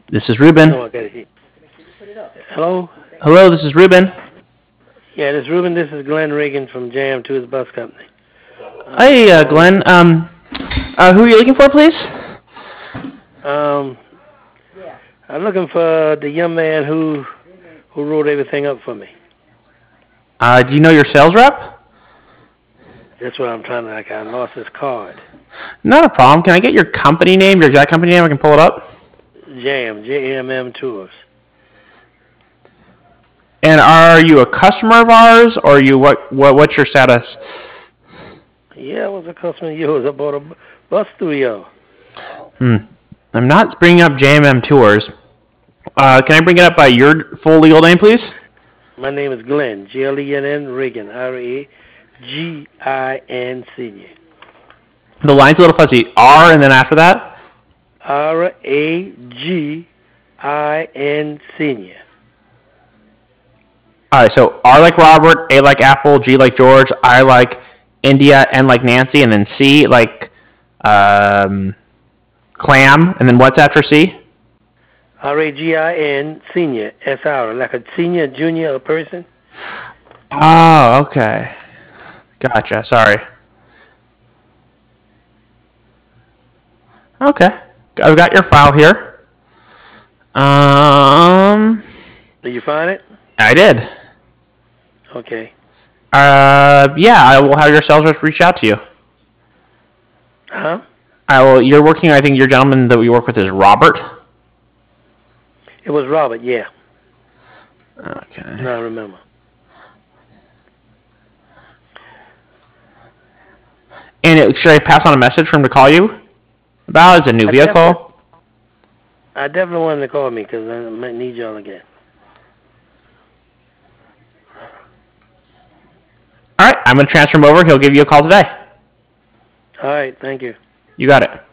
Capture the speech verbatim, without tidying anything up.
This is Ruben. No, I got it. Hello? Hello, this is Ruben. Yeah, this is Ruben. This is Glenn Reagan from J M Tours Bus Company. Hey, uh, Glenn. Um, uh, who are you looking for, please? Um, I'm looking for the young man who who wrote everything up for me. Uh, do you know your sales rep? That's what I'm trying to. Like, I lost his card. Not a problem. Can I get your company name, your exact company name? I can pull it up. Jam, J M M Tours. And are you a customer of ours, or are you what? What? What's your status? Yeah, I was a customer of yours. I bought a bus through you. Hmm. I'm not bringing up J M M Tours. Uh, can I bring it up by your full legal name, please? My name is Glenn, G L E N N, Reagan, R A G I N, Senior. The line's a little fuzzy. R, and then after that? R A G I N, Senior. All right, so R like Robert, A like Apple, G like George, I like India, N like Nancy, and then C like um, clam, and then what's after C? R A G I N, Senior, S R, like a senior, junior, a person. Oh, okay. Gotcha, sorry. Okay, I've got your file here. Um, Did you find it? I did. Okay. Uh, yeah, I will have your sales rep reach out to you. Huh? I will. You're working. I think your gentleman that we work with is Robert. It was Robert, yeah. Okay. Now I remember. And it, should I pass on a message for him to call you about? Is it a new I vehicle? Definitely, I definitely wanted to call me because I might need y'all again. All right, I'm going to transfer him over. He'll give you a call today. All right, thank you. You got it.